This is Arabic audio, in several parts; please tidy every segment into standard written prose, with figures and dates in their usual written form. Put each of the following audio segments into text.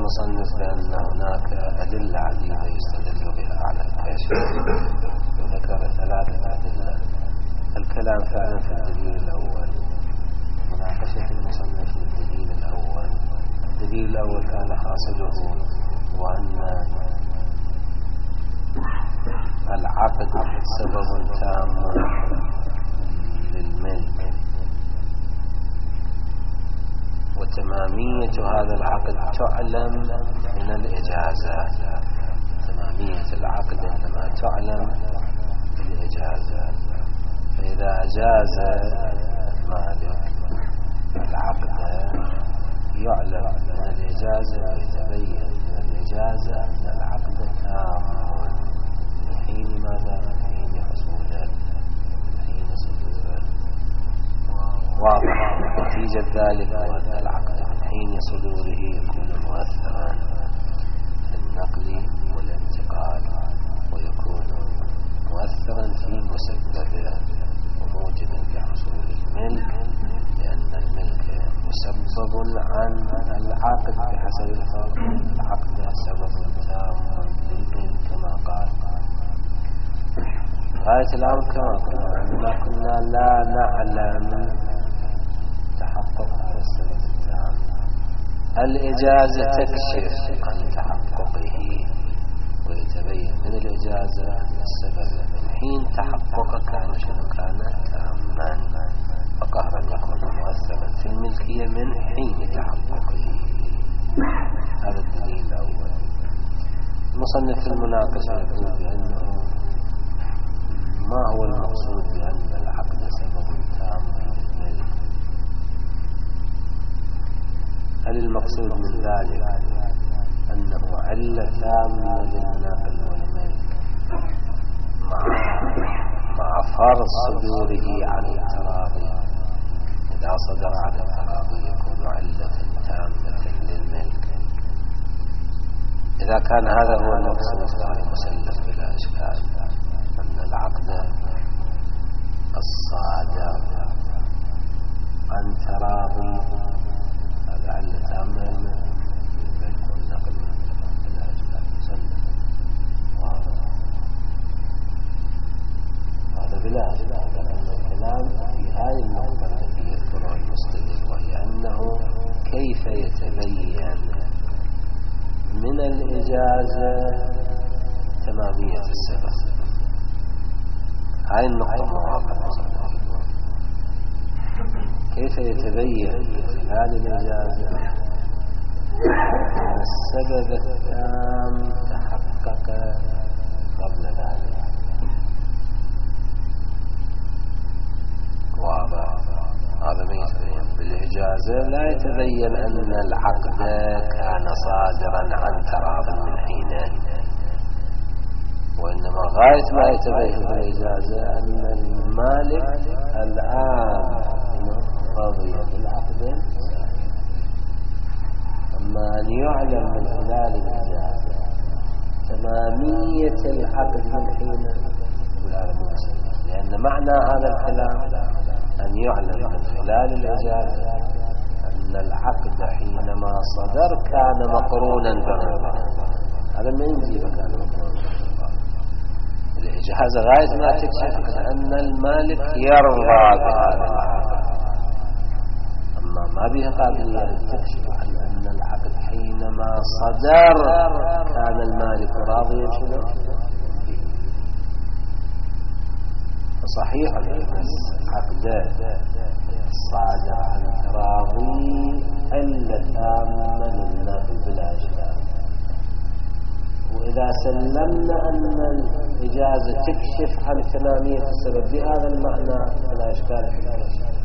المصنف بأن هناك أدلة عديدة يستدل بها على الكشف، وذكر 3 أدلة. الكلام فعلا في الدليل الأول، مناقشة المصنف للدليل الأول. الدليل الأول كان حاصله وأن العقد سبب تام للملك، وتمامية هذا العقد تعلم من الإجازة. تمامية العقد إنما تعلم بالإجازة، فإذا أجاز المالك العقد يعلم من الإجازة ويتبين من الإجازة أن العقد تام من حين ماذا؟ من حين حصوله، من حين صدوره. واضح نتيجة ذلك وأن العقد من حين صدوره يكون مؤثرا في النقل والانتقال، ويكون مؤثرا في مسببه وموجبا لحصول الملك، لأن الملك مسبب عن العقد بحسب الفرق. العقد سبب تام للملك كما قال. غاية الأمر كما كنا لا نعلم تحقق هذا السبب التام. الإجازة تكشف عن تحققه ويتبين من الإجازة السبب من حين تحقق كان شنو كان تاما، فقهرا يكون مؤثرا في الملكية من حين تحققه. هذا الدليل الأول. المصنف في المناقشة يقول بأنه ما هو المقصود بأن العقد سبب تام للملك؟ هل المقصود من ذلك أنه علة تامة للنقل والملك مع فرض صدوره عن التراضي؟ إذا صدر عن التراضي يكون علة تامة للملك. إذا كان هذا هو المقصود فهو مسلم بلا إشكال، أن العقد الصادر عن تراضي هذا علة تامة للملك والنقل بلا إشكال، مسلم. هذا بلا إشكال، لأن الكلام في هذه النقطة التي يذكرها المستدل، وهي أنه كيف يتبين من الإجازة تمامية السبب. هاي النقطة مواقع كيف يتبين من خلال الإجازة أن السبب التام تحقق قبل ذلك. واضح هذا ما يتبين بالإجازة. لا يتبين أن العقد كان صادرا عن تراض من حينه، وإنما غاية ما يتبين بالإجازة أن المالك الآن رضي بالعقد. أما أن يعلم من خلال الإجازة تمامية العقد من حينه يقول هذا مو مسلم، لأن معنى هذا الكلام أن يعلم من خلال الإجازة أن العقد حينما صدر كان مقرونا بالرضا. هذا ما ينجيبك كان مقرونا بالرضا. الإجازة غاية ما تكشف أن المالك يرضى بهذا العقد، أما ما بها قابلية تكشف عن أن العقد حينما صدر كان المالك راضيا شنو. فصحيح أن العقد صادر عن تراضي إلا تاما للنقل بلا إشكال. وإذا سلمنا أن الإجازة تكشف عن تمامية السبب بهذا المعنى فلا إشكال في ذلك،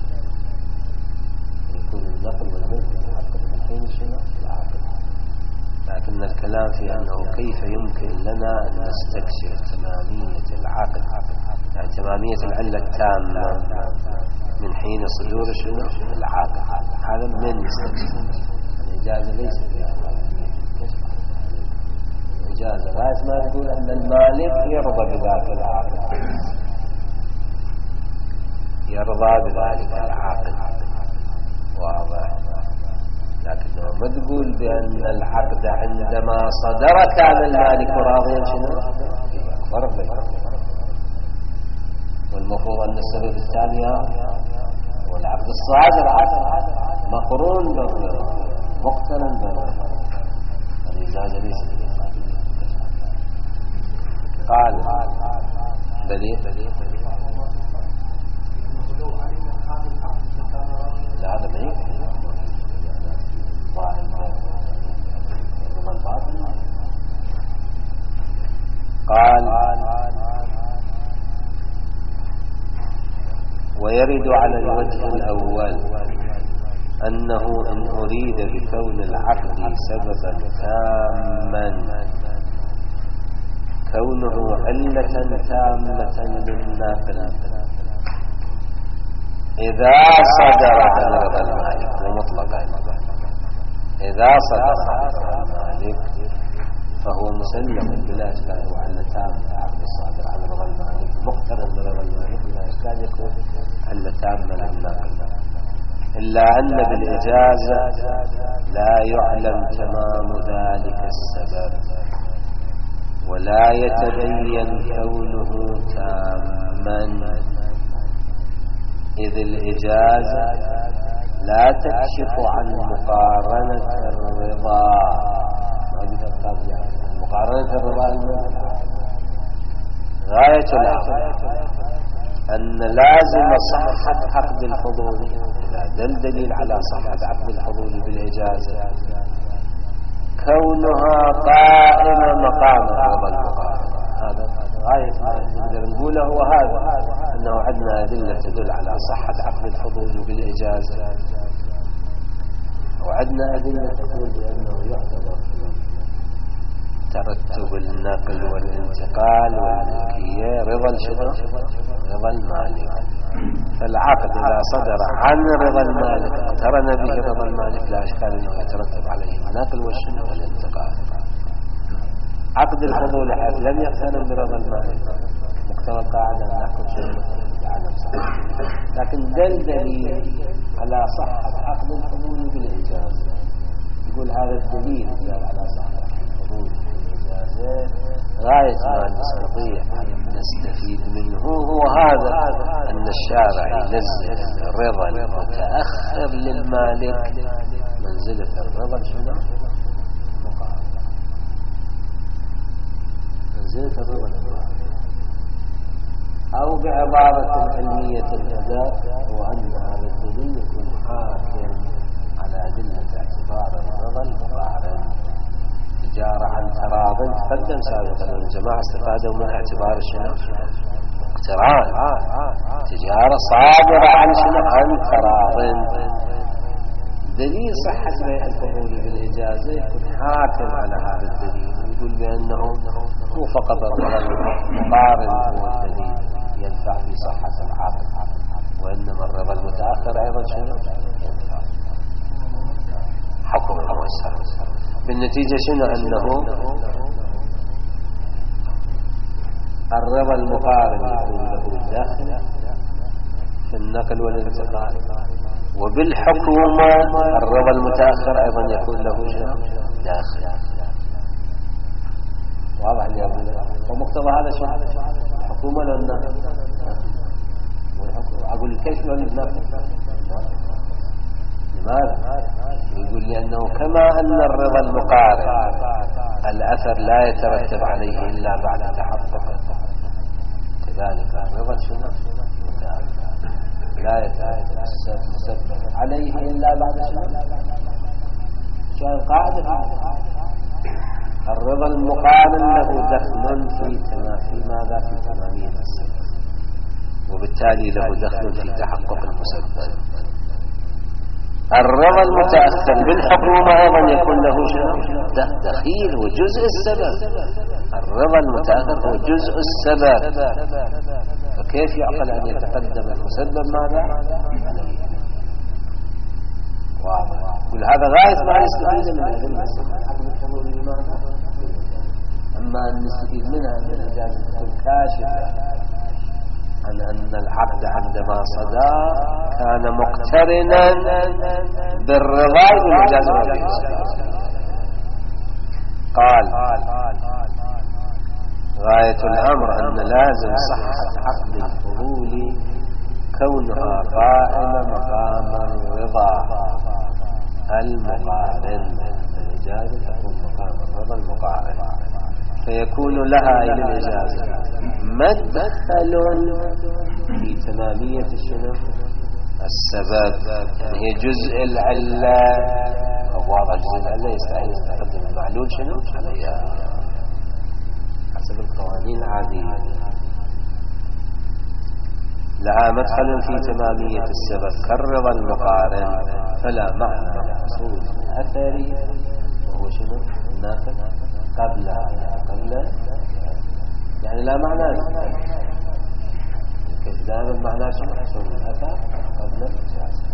يكون النقل والملك يتحقق من حين شنو العقد. لكن الكلام في أنه كيف يمكن لنا أن نستكشف تمامية العقد، يعني تمامية العلة التامة من حين صدور شنو العقد. هذا من يستكشف. الإجازة ليست الإجازة غاية ما تقول أن المالك يرضى بذلك العقد، يرضى بذلك العقد. واضح. لكنه ما تقول بأن العقد عندما صدر كان المالك راضيا شنو؟ فرق بينه. والمفروض أن السبب الثاني والعقد الصادر مقرون مقترن الإجازة ليست. قال دليل لا هذا بعيد قال ويرد على الوجه الأول أنه إن أريد بكون العقد سببا تاما كونه علة تامة للناقل إذا صدر عن رضا المالك ومطلقا إذا صدر عن رضا المالك فهو مسلم بلا إشكال وعلة تامة. عقد الصادر عن رضا المالك مقترن برضا المالك بلا إشكال يكون علة تامة للناقل، إلا أن بالإجازة لا يعلم تمام ذلك السبب ولا يتبين كونه تاما، إذ الإجازة لا تكشف عن مقارنة الرضا. مقارنة الرضا غاية الأمر أن لازم صحة عقد الفضول، إذا دليل على صحة عقد الفضول بالإجازة كونها قائمة مقام رضا المقارنة. هذا غاية ما نقدر نقوله هو هذا، أنه عندنا أدلة تدل على صحة عقد الفضول بالإجازة، وعندنا أدلة تقول بأنه يعتبر ترتب النقل والانتقال والملكية رضا شنو؟ رضا المالك. فالعقد إذا صدر عن رضا المالك اقترن به رضا المالك لا إشكال أنه يترتب عليه النقل والشنو والانتقال. عقد الفضول حيث لم يقترن برضا المالك مقتضى القاعدة النقل شنو يعلم صحة، لكن دليل على صحة عقد الفضول بالإجازة. يقول هذا الدليل على صحة الفضول غاية ما نستطيع أن نستفيد منه هو هذا، أن الشارع ينزل الرضا المتأخر للمالك منزلة الرضا شنو؟ منزلة الرضا، أو بعبارة علمية الأداء هو أن هذا الدليل يكون حاكم على أدلة اعتبار الرضا المقارن. تجارة عن تراض تقدم سابقا والجماعة استفادوا من اعتبار شنو؟ اقتران. تجارة صادرة عن شنو؟ عن تراض. دليل صحة بيع الفضول بالإجازة يكون حاكم على هذا الدليل، يقول بأنه مو فقط الرضا المقارن هو الدليل ينفع في صحة العقد، وإنما الرضا المتأخر أيضا شنو؟ حكم المسألة. بالنتيجة شنو؟ أنه الرضا المقارن يكون له داخل في النقل والانتقال، وبالحكومة الرضا المتأخر أيضا يكون له داخل. واضح لي ومقتضى هذا شو؟ الحكومة لأنه أقول كيف لو النقل؟ لماذا؟ يقول لأنه كما أن الرضا المقارن الأثر لا يترتب عليه إلا بعد تحقق، كذلك الرضا شنو؟ لا يترتب عليه إلا بعد شنو؟ شو القاعدة؟ الرضا المقارن له دخل في ماذا؟ في تمامية السبب، وبالتالي له دخل في تحقق المسبب. الرضا المتأخر بالحكومة أيضا يكون له دخيل وجزء السبب. الرضا المتأخر هو جزء السبب، فكيف يعقل أن يتقدم المسبب ماذا؟ واضح. كل هذا غاية ما نستفيد من العلم حكم الحضور لماذا؟ أما أن نستفيد منها أن الإجازة تكون كاشفة عن أن العقد عندما صدى كان مقترنا بالرضا بالإجازة والإجازة. الإجازة تكون مقام الرضا المقارن، فيكون لها إلى الإجازة مدخل في تمامية السبب، يعني هي جزء العلة. واضح جزء العلة يستحيل تقدم المعلول عليها حسب القوانين العادية. لها مدخل في تمامية السبب كالرضا المقارن، فلا معنى لحصول أثري وهو النافذ قبل يعني لا معنى كيف دائما معناه حصول الأثر قبل الإجازة.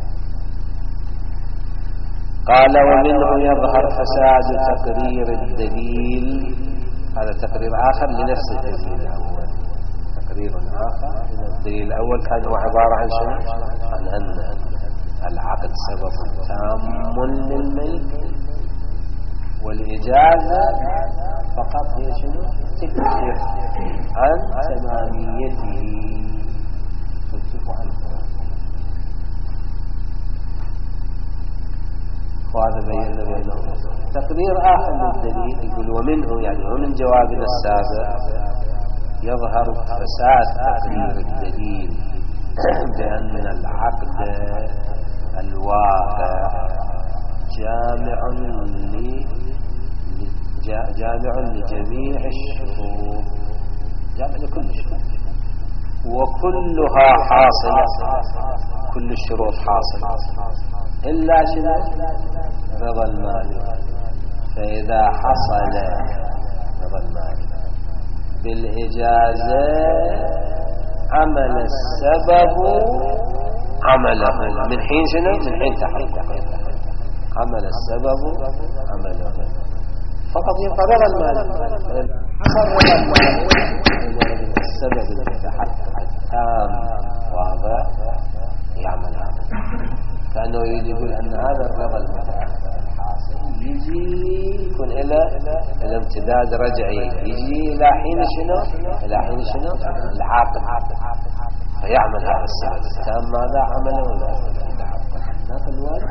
قال ومنه يظهر فساد تقرير الدليل. هذا تقرير آخر لنفس الدليل الأول، تقرير آخر من الدليل الأول كان هو عبارة عن عن أن العقد سبب تام للملك، والإجازة فقط هي تكشف عن تماميته، تكشف عن وهذا بينا بينهم. تقرير آخر للدليل يقول ومنه يعني ومن جوابنا السابق يظهر فساد تقرير الدليل بأن العقد الواقع جامع لجميع الشروط، جامع لكل الشروط وكلها حاصلة، كل الشروط حاصلة إلا رضا المالك. فإذا حصل رضا المالك بالإجازة عمل السبب عمله من حين من حين تحقق عمل السبب عمله، فقط يبقى رضا المالك. حصل رضا المالك السبب المتحقق التام واضح يعمل كأنه يقول أن هذا الرضا المتأخر الحاصل يجي يكون إلى الامتداد رجعي، يجي إلى حين العاقل فيعمل هذا السبب التام ماذا عمله ولا في الوالد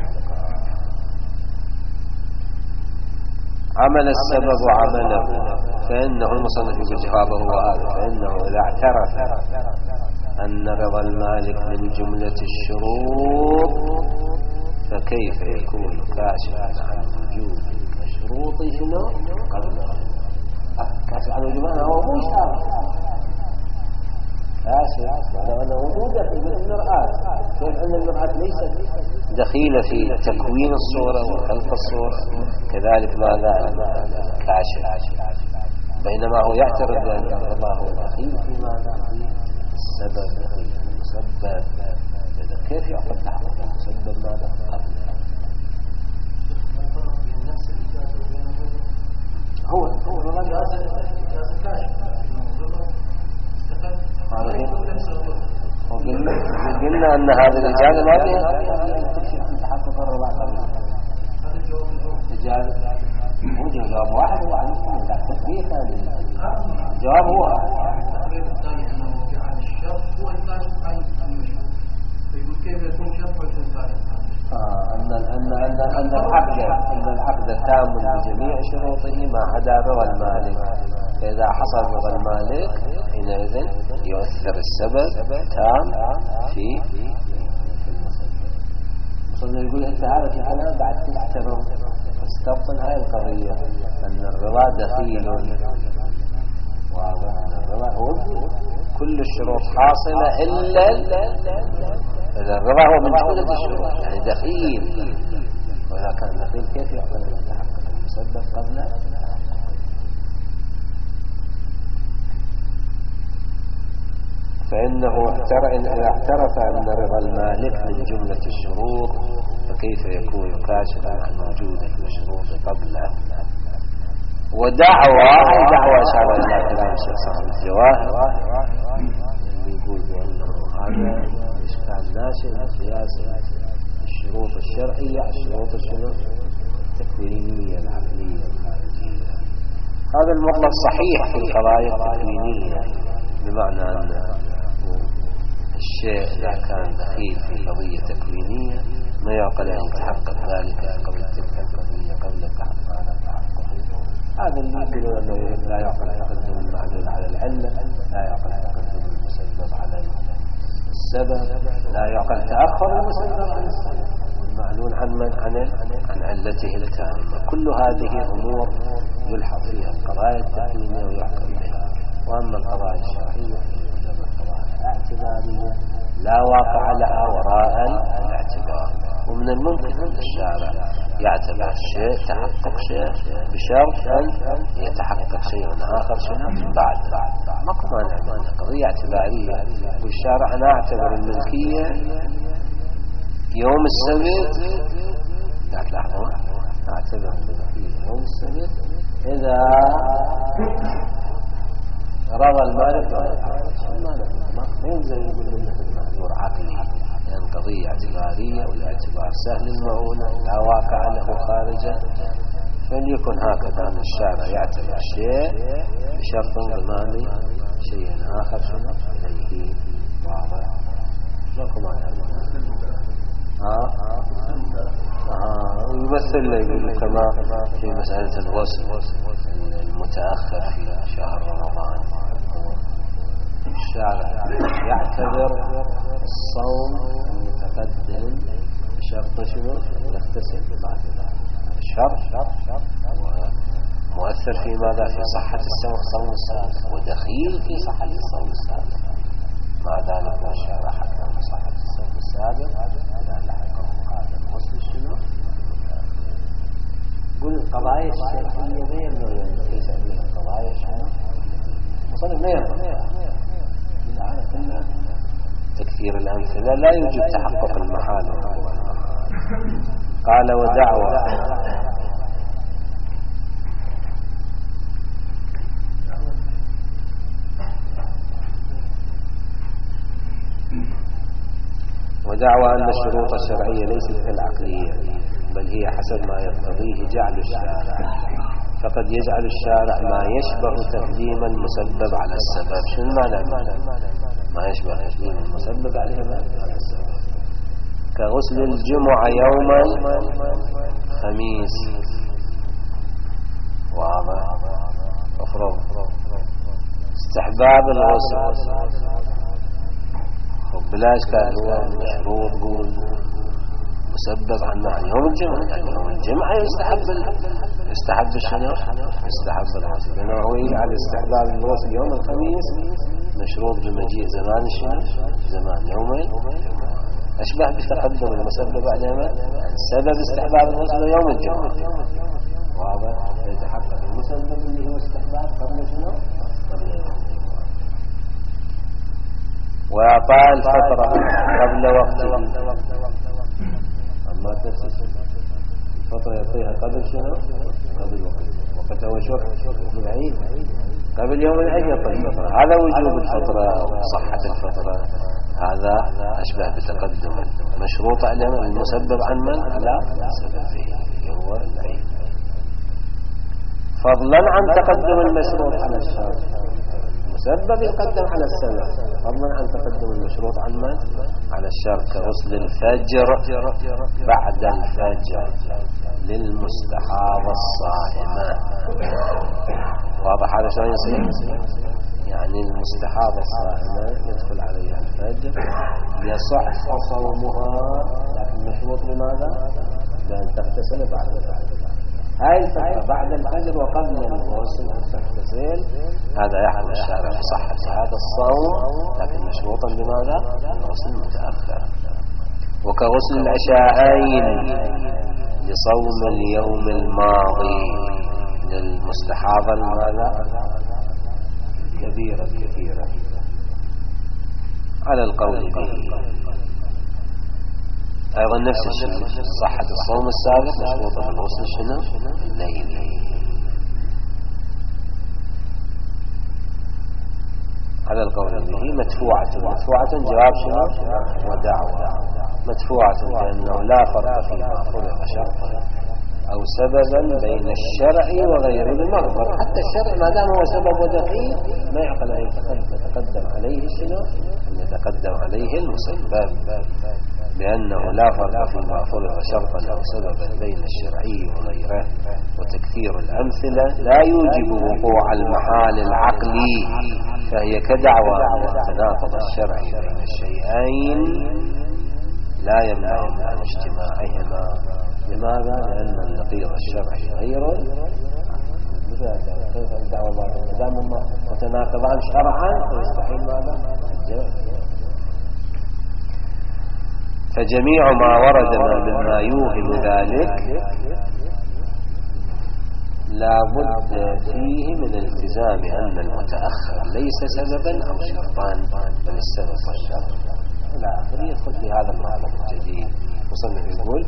عمل السبب عمله. فإنه المصنف يقول جوابه هو هذا، فإنه إذا اعترف أن رضا المالك من جملة الشروط فكيف يكون كاشفا عن وجود الشروط قبله؟ كاشف عن وجود هو مو شرط، كاشف لو أنه موجودة في المرآة. كيف أن المرآة ليست دخيلة في تكوين الصورة وخلق الصورة، كذلك ماذا كاشف، بينما هو يعترف بأن الله هو دخيل في ماذا السبب المسبب. إذا كيف يعقد تحقق المسبب ماذا قبل؟ هو قلنا أن هذه الإجازة ما فيها تحقق الرضا قبل الإجازة. هو جواب واحد هو عن التثبيت، الجواب هو هو الكاشف عن المشروع. فيقول كيف يكون شرط ويكون كاشف أن العقد تام لجميع شروطه ما عدا رضا المالك. فإذا حصل رضا المالك حينئذ يؤثر السبب تام في المسبب. يقول أنت هذا في كلام بعد تستبطن هاي القضية أن الرضا دخيل، واضح أن الرضا هو كل الشروط حاصلة إلا إذا الرضا هو من جملة الشروط يعني دخيل، وإذا كان دخيل كيف يعقل أن يتحقق المسبب قبل؟ فإنه إذا اعترف أن رضا المالك من جملة الشروط فكيف يكون كاشفا عن وجود المشروط قبله؟ ودعوى أشار إلى كلام الشيخ صاحب الجواهر اللي يقول بأنه هذا إشكال ناشئ من قياس الشروط الشرعية الشروط التكوينية العقلية الخارجية. هذا المطلب صحيح في القضايا التكوينية، بمعنى أن الشيء إذا كان دخيل في قضية تكوينية ما يعقل أن يتحقق ذلك قبل تلك القضية قبل هذا اللي يقولون أنه لا يعقل تقدم المعلول على العلة، لا يعقل تقدم المسبب على السبب، لا يعقل تأخر المسبب عن السبب، والمعلول عن من؟ عن علته التامة. كل هذه أمور يلحظ فيها القضايا التكوينية ويحكم بها. وأما القضايا الشرعية فهي قضايا اعتبارية لا واقع لها وراء الاعتبار. ومن الممكن أن الشارع يعتبر شيء تحقق شيء بشرط أن يتحقق شيء آخر بعد. ماكو مانع من قضية اعتبارية، والشارع أنا أعتبر الملكية يوم السبت، لا تلاحظون، أعتبر الملكية يوم السبت إذا رضى المالك ما ينزل يقول لنا المحظور عقلي، لأن قضية اعتبارية، والاعتبار سهل المعونة لا واقع له خارجه. فليكن هكذا أن الشارع يعتبر شيء بشرط انضمام شيء آخر إليه. واضح؟ لكم يمثل لي كما في مسألة الغسل المتأخر في شهر رمضان، الشارع يعتبر الصوم المتقدم بشرط شنو؟ يغتسل بعد الشرط مؤثر في ماذا؟ في صحة الصوم السابق، ودخيل في صحة الصوم السابق. مع ذلك الشارع حكم بصحة الصوم السابق إذا لحقه هذا الغسل شنو؟ قل القضايا الشرعية بين ليس عليها القضايا شنو؟ وصل ما ينفع كلها تكثير الأمثلة لا يوجد تحقق المحال. قال ودعوة أن الشروط الشرعية ليست كالعقلية، بل هي حسب ما يقتضيه جعل الشارع، فقد يجعل الشارع ما يشبه تقديم المسبب على السبب. شنو معنى ما يشبه تقديم المسبب على السبب؟ كغسل الجمعة يوم الخميس، واضح؟ افرض استحباب الغسل بلاش كان هو مشروط مسبب عن معنى يوم الجمعة، يعني يوم الجمعة يستحب الشنو؟ يستحب الغسل، لأنه هو يجعل استحباب الغسل يوم الخميس مشروط بمجيء زمان الشنو؟ زمان يومين، أشبه بتقدم المسبب على سبب استحباب الغسل يوم الجمعة. واضح؟ يتحقق المسبب اللي هو استحباب قبل شنو؟ قبل يوم الجمعة. وإعطاء الفطرة قبل وقته، أما تفسير الفطرة يعطيها قبل شنو؟ قبل وقته وش وقت؟ يوم العيد، قبل يوم العيد يعطي الفطرة. هذا وجوب الفطرة وصحة الفطرة، هذا أشبه بتقدم مشروط على المسبب عن من؟ على سببه هو العيد، فضلا عن تقدم المشروط على الشرط. المسبب يقدم على السبب فضلا عن تقدم المشروط عن من؟ على الشرط، كغسل الفجر بعد الفجر للمستحاضة الصائمة. واضح هذا شلون يصير؟ يعني المستحاضة الصائمة يدخل عليها الفجر يصح صومها، لكن مشروط بماذا؟ بأن تغتسل بعد الفجر. هاي الفترة بعد الفجر وقبل الغسل تغتسل، هذا يحكم الشارع بصحة هذا الصوم، لكن مشروطا بماذا؟ الغسل المتأخر. وكغسل العشاءين لصوم اليوم الماضي للمستحاضة ماذا؟ كثيرة على القول به. أيضا نفس الشيء صحة الصوم السابق مشروطة بالغسل شنو؟ الليلي. على القول به مدفوعة جواب شنو؟ ودعوة. مدفوعة لأنه لا فرق فيما فرق شرطا أو سببا بين الشرع وغير المغفر. حتى الشرع ما دام هو سبب ودخيل ما يعقل أن يتقدم عليه شنو؟ أن يتقدم عليه المسبب، لأنه لا فرق فيما فرض شرطا أو سببا بين الشرعي وغيره، وتكثير الأمثلة لا يوجب وقوع المحال العقلي، فهي كدعوى أن التناقض الشرعي بين الشيئين لا يمنع من اجتماعهما. لماذا؟ لأن النقيض الشرعي غير كيف الدعوة بعض الإنسان متناقضان شرعا فيستحيل ماذا؟ فجميع ما ورد مما يوهم ذلك لا بد فيه من التزام أن المتأخر ليس سببا أو شرطا، بل السبب والشرط إلى آخره. يدخل في هذا المطلب الجديد. مصنف يقول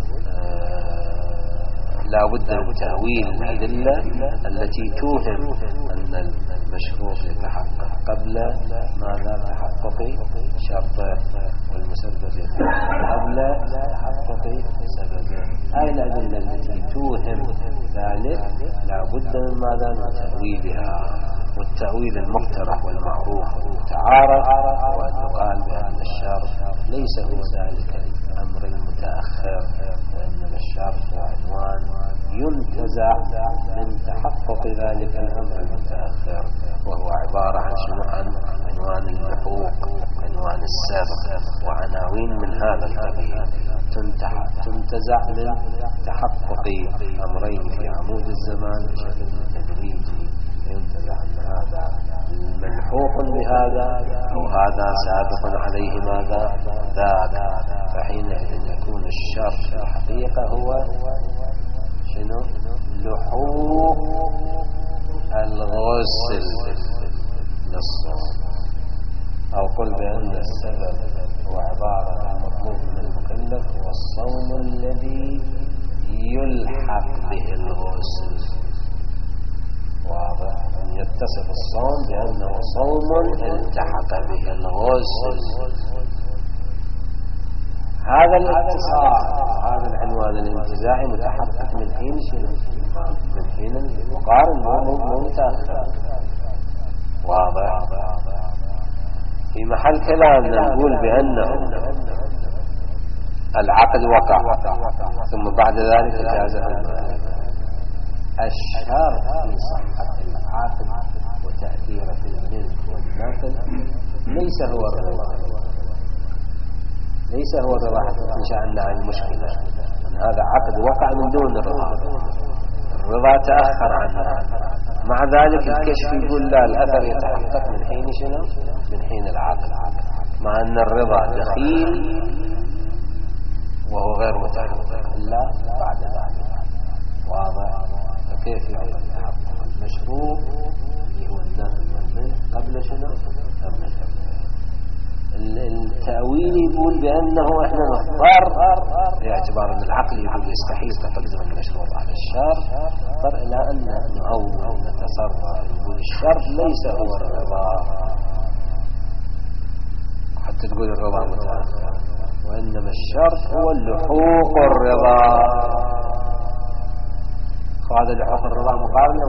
لا بد من تأويل الأدلة التي توهم أن المشروط يتحقق قبل ماذا؟ تحقق شرطه، والمسبب قبل تحقق سببه. هذه الأدلة التي توهم ذلك لا بد من ماذا؟ من تأويلها. والتأويل المقترح والمعروف والمتعارف هو أن يقال بأن الشرط ليس هو ذلك الأمر المتأخر، وإنما الشرط عنوان ينتزع من تحقق ذلك الأمر المتأخر، وهو عبارة عن شنو؟ عن عنوان اللحوق، عنوان السابق، وعناوين من هذا القبيل تنتزع من تحقق أمرين في عمود الزمان بشكل تدريجي، ينتزع أن هذا ملحوق بهذا أو هذا سابق عليه ماذا؟ ذاك. فحينئذ يكون الشرط في الحقيقة هو شنو؟ لحوق الغسل للصوم، أو قل بأن السبب هو عبارة عن مطلوب من المكلف هو الصوم الذي يلحق به الغسل. واضح؟ أن يتصف الصوم بأنه صوم التحق به الغسل. هذا الاتصال، هذا العنوان الانتزاعي متحقق من حين شنو؟ من حين المقارن مو متأخر. واضح؟ في محل كلامنا نقول بأنه العقد وقع ثم بعد ذلك إجازة المالك. الشرط في صحة العقد وتأثير في الملك والنقل ليس هو الرضا، ليس هو الرضا حتى تنشأ عندنا المشكلة. هذا عقد وقع من دون الرضا، الرضا تأخر عنه. مع ذلك الكشف يقول لا، الأثر يتحقق من حين شنو؟ من حين العقد، مع أن الرضا دخيل وهو غير متحقق إلا بعد ذلك. واضح؟ فكيف يعرف تحقق المشروع اللي هو النقل والملك قبل شنو؟ قبل التأويل يقول بأنه احنا نضطر باعتبار أن العقل يقول يستحيل تقدم المشروع على الشرط، نضطر إلى أن نعول نتصرف نقول الشرط ليس هو الرضا حتى تقول الرضا متأخر، وإنما الشرط هو اللحوق الرضا. هذا لحوق الرضا مقارنة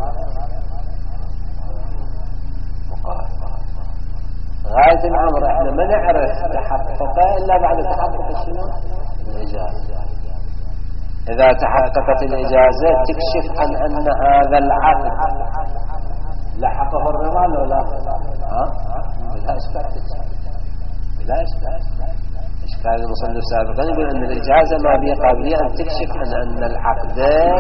مقارنة. غاية الأمر احنا ما نعرف تحققه إلا بعد تحقق شنو؟ الإجازة. إذا تحققت الإجازة تكشف عن أن هذا العقد لحقه الرضا لو لا بلا إشكال، بلا إشكال. إشكال المصنف سابقا يقول أن الإجازة ما بها قابلية أن تكشف عن أن العقد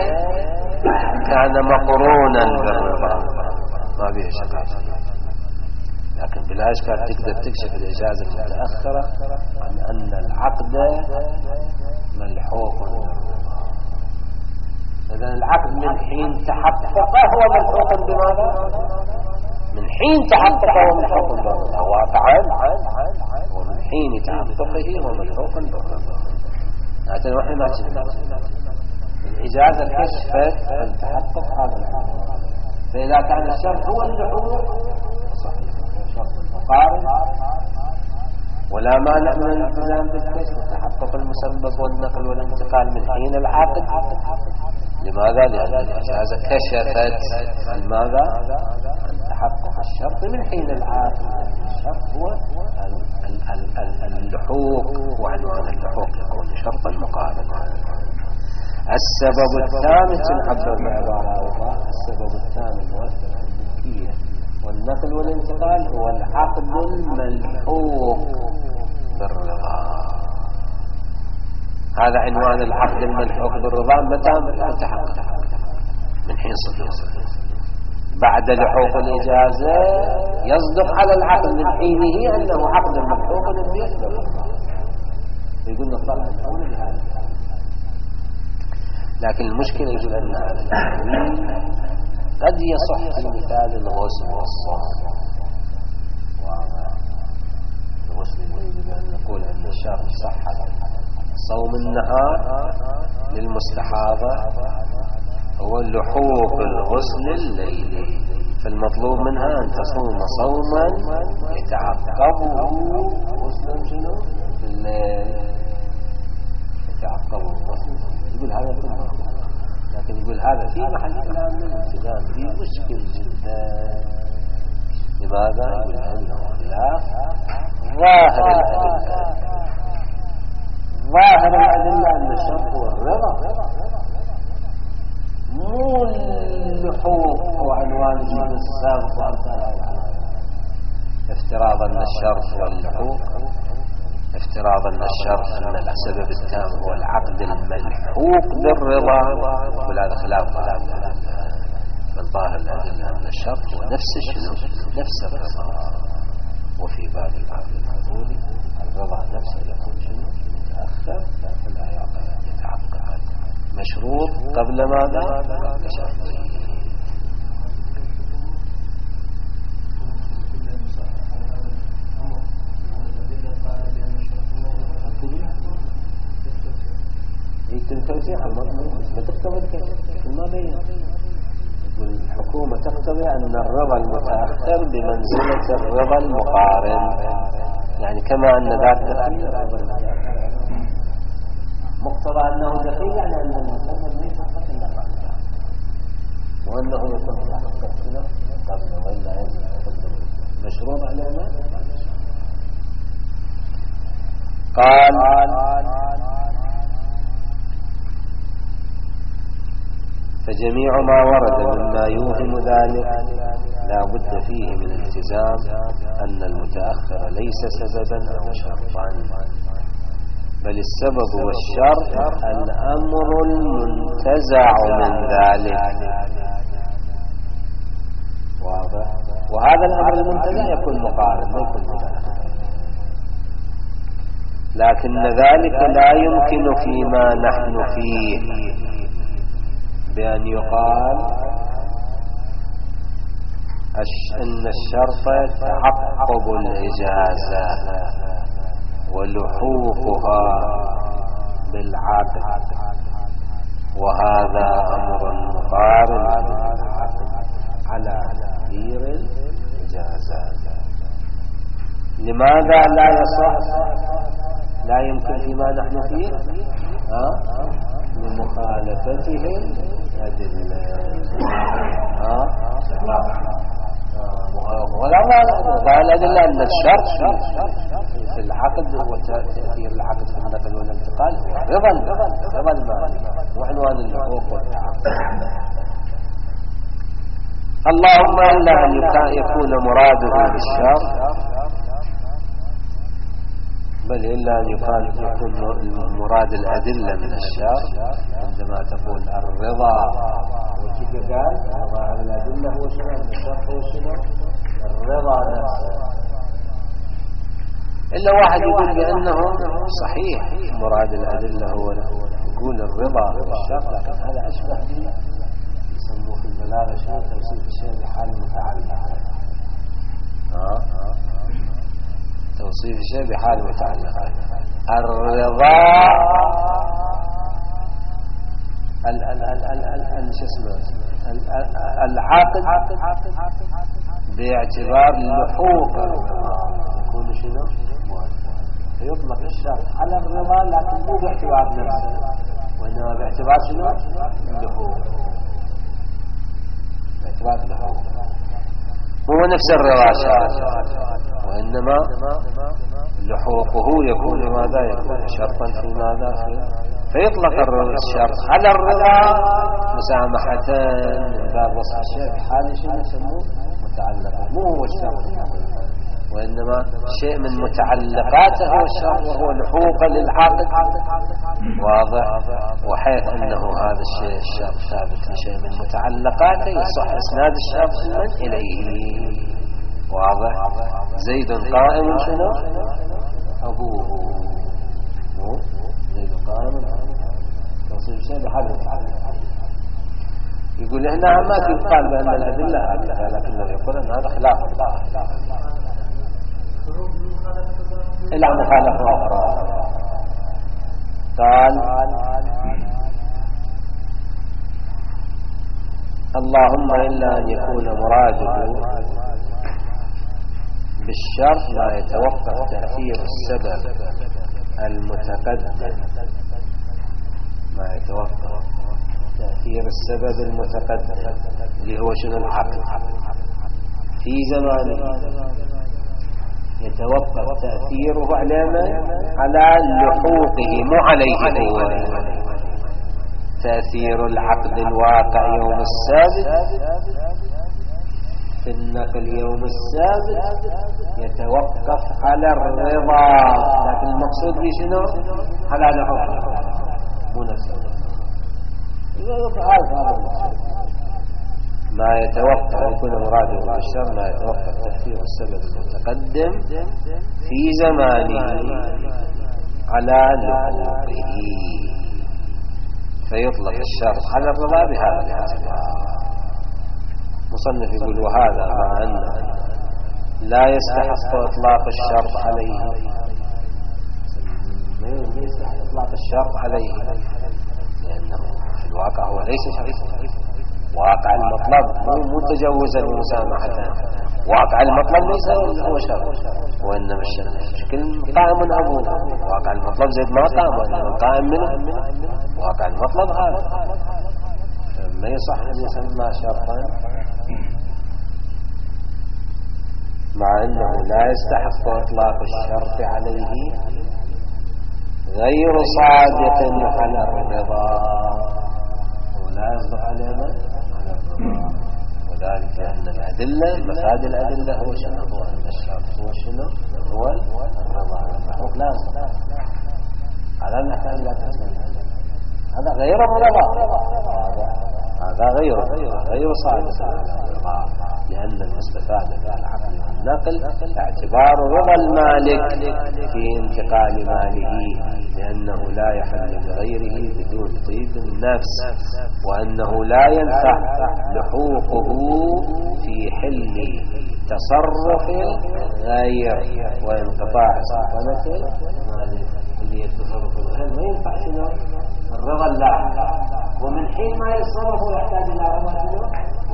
كان مقرونا بالرضا، ما بها إشكال. لكن بلا إشكال تقدر تكشف الإجازة المتأخرة عن أن العقد ملحوق بالرضا. إذن العقد من حين تحققه هو ملحوق بماذا؟ من حين تحققه هو ملحوق بالرضا واقعا، ومن حين تحققه هو ملحوق بالرضا. لكن وحي ما تشبه الإجازة الكشف عن تحقق هذا العقد. فإذا كان الشرط هو اللحوق صحيح شرط المقارن ولا مانع من الالتزام بالكشف وتحقق المسبب والنقل والانتقال من حين العقد. لماذا؟ لأن الإجازة كشفت عن ماذا؟ عن تحقق الشرط من حين العقد. الشرط هو اللحوق، وعنوان اللحوق يكون شرطا مقارنا. السبب الثامن تنعبر بعبارة أخرى، السبب الثامن مؤثر في الملكية والنقل والانتقال هو العقد الملحوق بالرضا. هذا عنوان العقد الملحوق بالرضا. متى تحقق؟ من حين صدوره. بعد لحوق الإجازة يصدق على العقد من حينه أنه عقد ملحوق بالرضا. يقول نطلع الأول بهذا. لكن المشكلة يقول أن هذا التأويل قد يصح في مثال الغسل والصوم. الغسل يريد أن نقول أن الشرط صحة صوم النهار للمستحاضة هو لحوق الغسل الليلي، فالمطلوب منها أن تصوم صوما يتعقبه غسل شنو في الليل، يتعقبه غسل. يقول هذا كله، لكن يقول هذا في محل كلام للالتزام في مشكل جدا. لماذا؟ يقول لأنه خلاف ظاهر الأدلة. ظاهر الأدلة أن الشرط هو الرضا، مو اللحوق وعنوان جيد السابق وأمثال. افتراض أن الشرط هو اللحوق، افتراض أن الشرط أن السبب التام هو العقد الملحوق بالرضا، ولا خلاف بل ظاهر الأدلة أن الشرط هو نفس الشنو، نفس الرضا. وفي باب العقد المقبول الرضا نفسه يكون شنو متأخر، فلا يتعقد مشروط قبل ماذا؟ قبل شرطه. التوسيع ما تقتضي الكشف ما بين. الحكومة تقتضي أن الرضا المتأخر بمنزلة الرضا المقارن، يعني كما أن ذات دخيل مقتضى أنه دخيل، يعني أن المسبب ليس فقط إلا بعد وأنه يكون متأخر قبل وإلا يجب تقدم مشروط على ما قال. فجميع ما ورد مما يوهم ذلك لا بد فيه من التزام أن المتأخر ليس سببا أو شرطا، بل السبب والشرط الأمر المنتزع من ذلك. واضح؟ وهذا الأمر المنتزع يكون مقارن ما يكون متأخر، لكن ذلك لا يمكن فيما نحن فيه بأن يقال أن الشرط تعقب الإجازة ولحوقها بالعقد، وهذا أمر مقارن على تأخير الإجازة. لماذا لا يصح؟ لا يمكن فيما نحن فيه لمخالفتهم أدلة. ولا الأدلة أن الشرط في العقد وتأثير العقد في النقل والانتقال هو رضا المال وعنوان الحقوق والتعاقد. اللهم إلا أن يكون مراده بالشرط، بل إلا أن يكون مراد الأدلة من الشرع عندما تقول الرضا. وكيف قال الرضا على الأدلة هو شنو؟ الشرط هو شنو؟ الرضا نفسه. إلا واحد يقول بأنه صحيح مراد الأدلة هو يقول الرضا بالشرط، لكن هذا أشبه به يسموه في البلاغة شنو؟ توصيف الشيء بحال متعلق. توصيف الشيء بحال متعلق. الرضا العقد باعتبار لحوق يكون شنو؟ فيطلق الشرط على الرضا، لكن مو باعتبار نفسه وإنما باعتبار شنو؟ اللحوق، باعتبار اللحوق. هو نفس الرضا شرط، وإنما لحوقه يكون ماذا؟ يكون شرطا في ماذا؟ فيطلق الشرط على الرضا مسامحة من باب وصف الشيء بحال شيء يسموه متعلقة، مو هو الشرط وإنما شيء من متعلقاته هو الشرط، وهو لحوقا للعاقد واضح. وحيث أنه هذا الشيء الشرط ثابت لشيء من متعلقاته يصح إسناد الشرط من إليه واضح. زيد قائم شنو أبوه، زيد قائم تصير شيء بحال متعلق. يقول هنا ما تقال بأن الأدلة هذه، لكنه يقول أن هذا خلاف إلى مخالفة أخرى. قال اللهم إلا أن يكون مراده بالشرط ما يتوقف تأثير السبب المتقدم، ما يتوقف تأثير السبب المتقدم اللي هو شنو العقل في زمانه، يتوقف تأثيره على لحوقه مو عليه هو. تأثير العقد الواقع يوم السابت في النقل يوم السابت يتوقف على الرضا، لكن المقصود به شنو؟ على لحوقه مو نفسه. ما يتوقف يكون مراده بالشر ما يتوقف تأثير السبب المتقدم في زمانه على لحوقه، فيطلق الشرط على الرضا بهذا الاعتبار. مصنف يقول وهذا مع أنه لا يستحق إطلاق الشرط عليه، ما يستحق إطلاق الشرط عليه لأنه في الواقع هو ليس شرط، واقع المطلب مو تجوزا ومسامحة، واقع المطلب ليس هو شرط وإنما الشرط بشكل قائم أبوه. واقع المطلب زيد ما قام وإنما قائم منه، واقع المطلب هذا ما يصح أن يسمى شرطا، مع أنه لا يستحق إطلاق الشرط عليه غير صادق على الرضا، ولا يصدق علينا على الرضا. وذلك أن الأدلة مفاد الأدلة هو شنو؟ هو أن الشرط هو شنو؟ هو الرضا. المحقوق لا يصدق على الأحكام لا تسمى، هذا غير الرضا، هذا غير صادق على الرضا، لأن المستفاد من العقل والنقل اعتبار رضا المالك في انتقال ماله، لأنه لا يحل لغيره بدون طيب النفس، وأنه لا ينفع لحوقه في حل تصرف غير وانقطاع سلطنة المالك. اللي يتصرف الغير ما ينفع شنو؟ الرضا اللاحق، ومن حين ما يتصرف يحتاج إلى رضا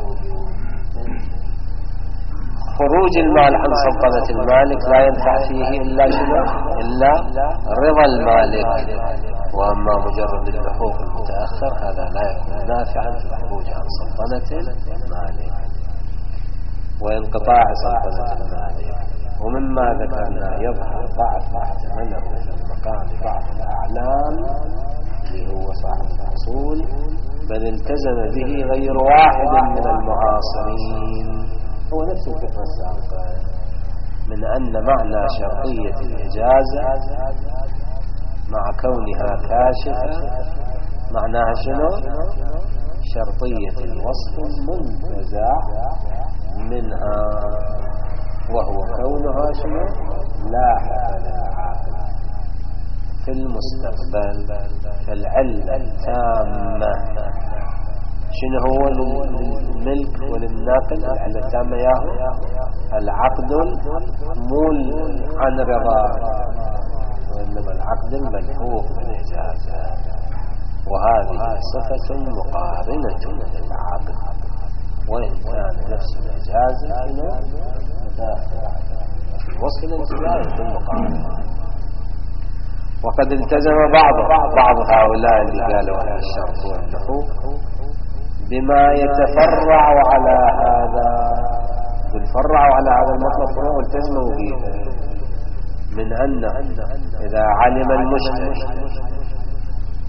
خروج المال عن سلطنة المالك لا ينفع فيه إلا شنو؟ إلا رضا المالك. وأما مجرد اللحوق المتأخر هذا لا يكون نافعا في الخروج عن سلطنة المالك وانقطاع سلطنة المالك. ومما ذكرنا يظهر ضعف احتمله في المقام بعض الأعلام اللي هو صاحب الأصول، بل التزم به غير واحد من المعاصرين. هو نفس الفكرة السابقة من أن معنى شرطية الإجازة مع كونها كاشفة معناها شنو؟ شرطية الوصف المنتزع منها، وهو كونها شنو؟ لاحقا للعاقل في المستقبل. فالعلة التامة شنو هو للملك وللناقل؟ العلة التامة ياهو العقد مول عن رضا، وإنما العقد الملحوق بالإجازة، وهذه صفة مقارنة للعقد، وإن كان نفس الإجازة متأخرة في وصف الانتباه في المقارنة. وقد التزم بعض هؤلاء اللي قالوا أن الشرط هو اللحوق بما يتفرع على هذا، بالفرع على هذا المطلب فروع التزموا به، من أن إذا علم المشتري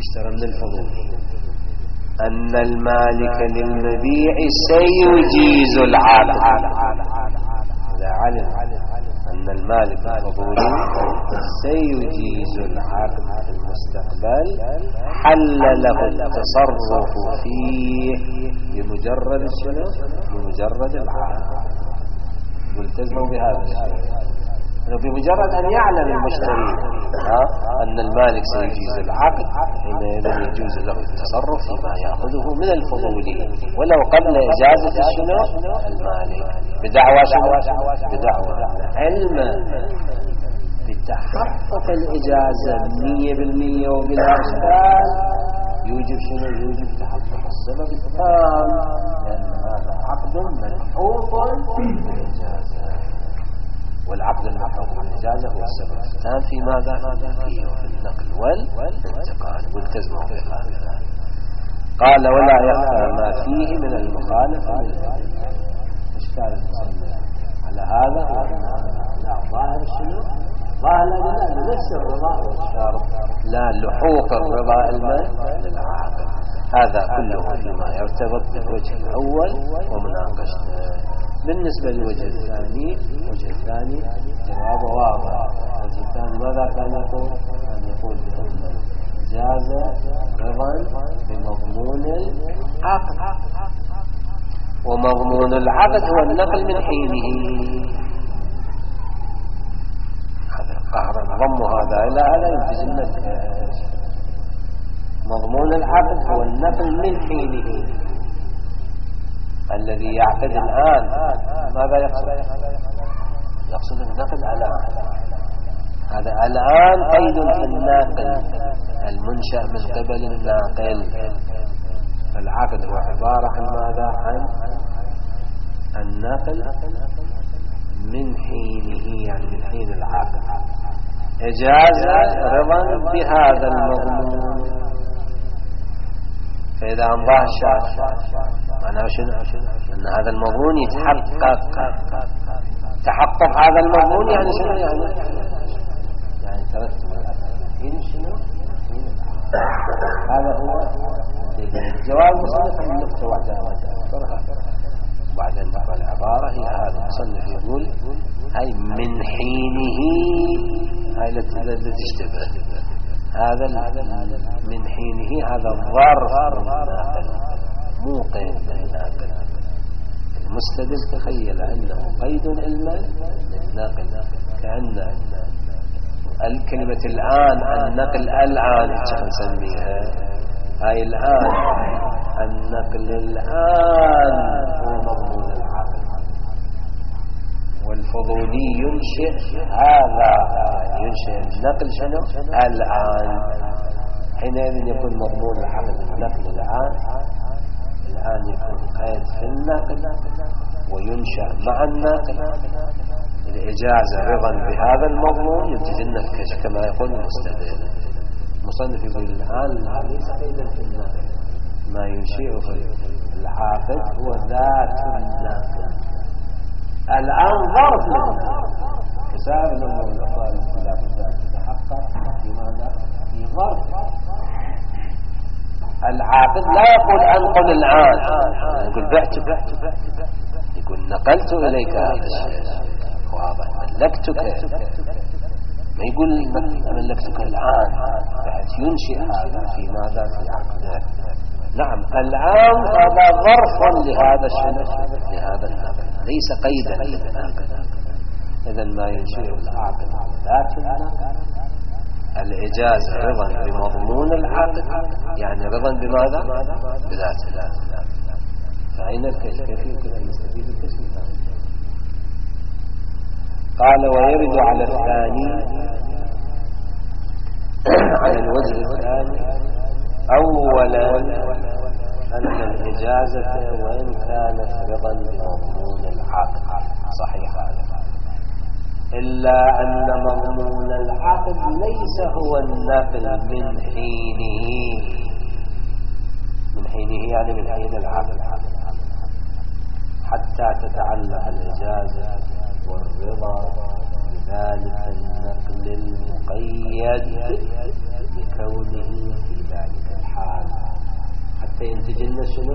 اشترى من الفضول أن المالك للمبيع سيجيز العقد. إذا علم أن المالك الفضولي سيجيز العقد في المستقبل حل له التصرف فيه بمجرد الشنو؟ بمجرد العقد. والتزموا بهذا الشيء بمجرد أن يعلم المشتري أن المالك سيجيز العقد حينئذ يجوز له التصرف فيما يأخذه من الفضولي ولو قبل إجازة الشنو؟ المالك بدعوى شنو؟ بدعوى علما بتحقق الإجازة 100% وبلا إشكال يوجب شنو؟ يوجب تحقق السبب التام لأن هذا عقد ملحوظ بالإجازة، والعقد الملحوظ بالإجازة هو السبب التام في ماذا؟ في النقل والانتقال. والتزموا بهذا. قال ولا يخفى ما فيه من المخالفة للأدلة. إشكال المصنف على هذا لا ظاهر شنو؟ ظاهر الأدلة ليس الرضا والشرط لا لحوق الرضا للعاقل. هذا كله فيما يرتبط بالوجه الأول ومناقشته. بالنسبة للوجه الثاني، الوجه الثاني جواب واضح. الوجه الثاني ماذا كان يقول؟ كان يقول بأن جاز رضا بمضمون العقد، ومضمون العقد هو النقل من حينه. هذا قهرا ضم هذا إلى هذا ينتج النقل. مضمون العقد هو النقل من حينه. الذي يعقد الآن ماذا يقصد؟ يقصد النقل الآن. هذا الآن قيد في الناقل المنشأ من قبل الناقل. العقد هو عبارة عن ماذا؟ عن النقل من حينه، يعني من حين العقد. إجازة رضا بهذا المضمون. فإذا أمضاه الشارع معناه شنو؟ أن هذا المضمون تحقق هذا المضمون يعني شنو؟ يعني ترتب الأثر شنو؟ هذا هو جواب المصنف عن النقطة واحدة. وبعدين نقرأ العبارة هي هذا. المصنف يقول هاي من حينه، هاي التي تشتبه. هذا من حينه هذا ظرف مو قيد للناقل. المستدل تخيل أنه قيد علما للناقل، كأن الكلمة الآن النقل الآن نسميها هاي الآن النقل الآن هو مضمون العقل، والفضولي ينشئ هذا، يعني ينشئ النقل شنو؟ الآن. حينئذ يكون مضمون العقل النقل الآن يكون قيد في النقل وينشأ مع النقل. الإجازة رضا بهذا المضمون ينتج النفكش كما يقول المستدل. المصنف يقول الآن ليس قيدا في النقل، ما ينشئه العاقد هو ذات النقل. الآن ظرف للنقل كسائر الأمور الأخرى التي لا بد أن تتحقق بماذا؟ في ظرف. العاقد لا يقول أنقل الآن، يقول بعتك، يقول نقلت إليك هذا الشيء واضح، ملكتك، ما يقول ملكتك الآن بحيث ينشئ هذا في ماذا؟ في عقده. نعم الآن هذا ظرف لهذا الشيء، لهذا النقل، ليس قيدا للنقل. إذا ما ينشئ العاقد ذات النقل. الإجازة رضا بمضمون العقد، يعني رضا بماذا؟ بذات النقل. فأين الكشف؟ كيف يمكن أن يستفيد الكشف؟ قال ويرد على الثاني، على الوجه الثاني أولا أن الإجازة وإن كانت رضا بمضمون العقد صحيحة، إلا أن مضمون العقد ليس هو النقل من حينه. من حينه يعني من حين العقد، حتى تتعلق الإجازة والرضا بذلك النقل المقيد بكونه في ذلك الحال حتى ينتج لنا شنو؟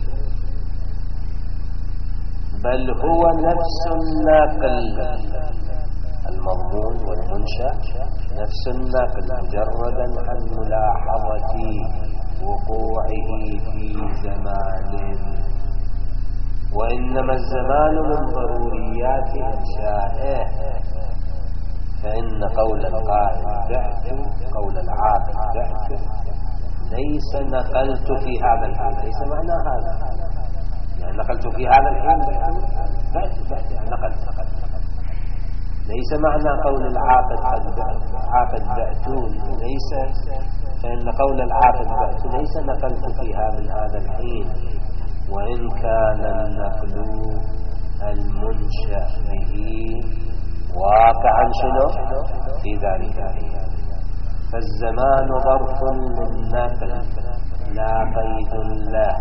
بل هو نفس الناقل المضمون والمنشأ، نفس الناقل مجردا عن ملاحظة وقوعه في زمان، وإنما الزمان من ضروريات إنشائه. فإن قول القائل بعت، قول العاقل بعت، ليس نقلت في هذا الحال، ليس معنى هذا يعني نقلت في هذا الحين بعت نقلت، ليس معنى قول العاقل عاقد بعتون، ليس. فإن قول العاقد بعت ليس نقلت فيها من هذا الحين، وإن كان النقل المنشأ به واقعا شنو في ذلك الحين. فالزمان ظرف للنقل لا قيد له.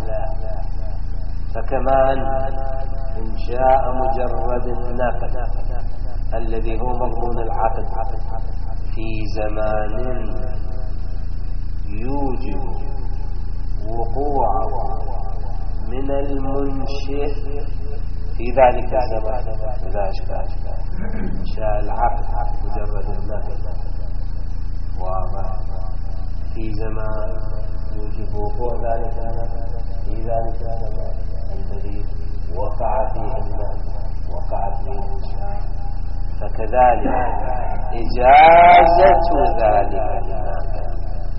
فكما أن إنشاء مجرد النقل الذي هو مضمون العقد في زمان يوجب وقوعه من المنشئ في ذلك الزمان، إذا أشكال إنشاء العقد مجرد النقل واضح في زمان يوجب وقوع ذلك النقل في ذلك الزمان الذي وقع فيه النقل وقع فيه الإنشاء. فكذلك إجازة ذلك النقل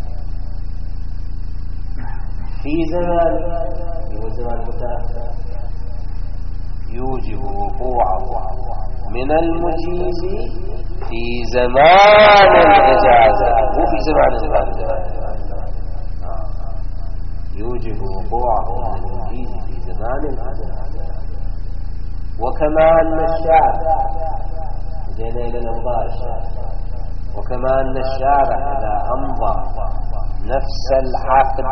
في زمان هو زمان متأخر يوجب وقوعه من المجيز في زمان الإجازة، مو في زمان الإجازة، يوجب وقوعه من المجيز في زمان الإجازة. وكما أن الشارع جينا إلى الأمضاء الشارع، وكما أن الشارع إذا أمضى نفس العقد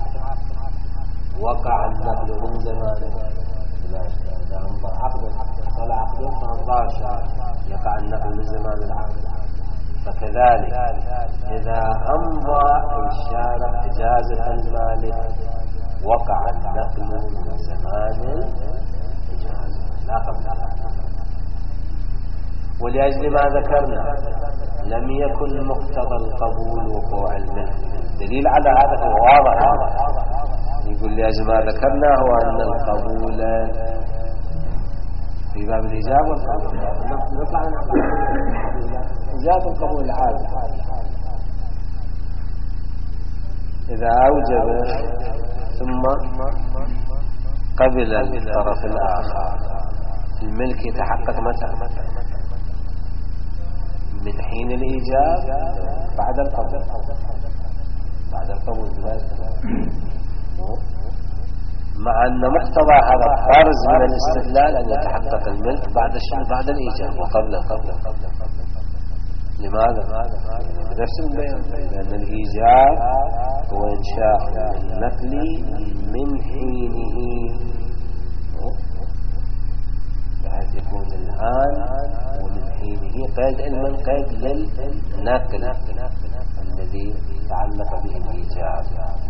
وقع النقل من زمان، إذا أمضى عقد حصل عقد فأمضى الشارع يقع النقل من زمان العقد. فكذلك إذا أمضى الشارع إجازة المالك وقع النقل من زمان الإجازة لا قبل العقد. ولأجل ما ذكرنا لم يكن مقتضى القبول وقوع الملك. دليل على هذا هو واضح، يقول لأجل ما ذكرنا هو أن القبول في باب الإجابة والقبول. نطلع عن إجابة القبول العادي إذا أوجب ثم قبل الطرف الآخر الملك يتحقق متى؟ من حين الإيجاب بعد القبول، بعد القبول مع أن مقتضى هذا الفرز من الاستدلال أن يتحقق الملك بعد الشيء بعد الإيجاب وقبل. لماذا؟ بنفس البيان، لأن الإيجاب هو إنشاء النقل من حينه، بحيث يكون الآن ومن حينه قيد علما قيد للنقل الذي تعلق به الإيجاب.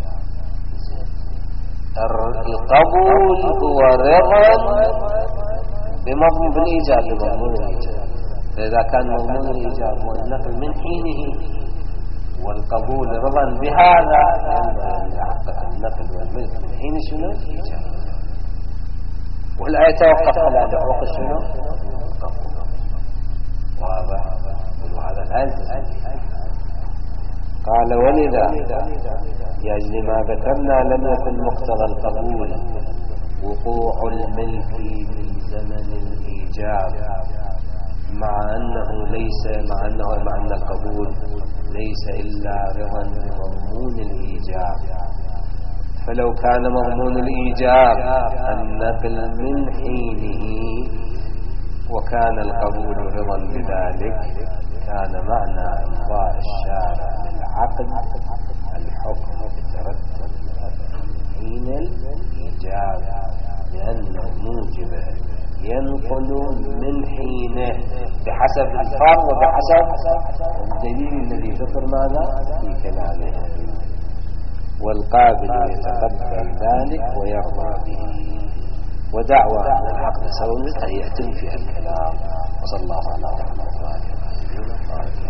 القبول هو رضا بمضمون الإيجاب، بمضمون الإيجاب. فإذا كان مضمون الإيجاب والنقل من حينه والقبول رضا بهذا يحقق النقل والملك من حين شنو الإيجاب، ولا يتوقف على لحوق شنو القبول. واضح؟ وهذا لا يلزم. قال ولذا لأجل ما ذكرنا لم يكن مقتضى القبول وقوع الملك في زمن الإيجاب، مع أن القبول ليس إلا رضا بمضمون الإيجاب. فلو كان مضمون الإيجاب النقل من حينه وكان القبول رضا بذلك كان معنى إمضاء الشارع للعقد الحكم يترتب حين الإيجاب، لأنه موجب ينقل من حينه بحسب الفرض وبحسب الدليل الذي ذكر ماذا في كلامه. والقابل يتقبل ذلك ويرضى به. ودعوى أن العقد سبب هي يتم فيها الكلام. وصلى الله على محمد وعلى آله وصحبه.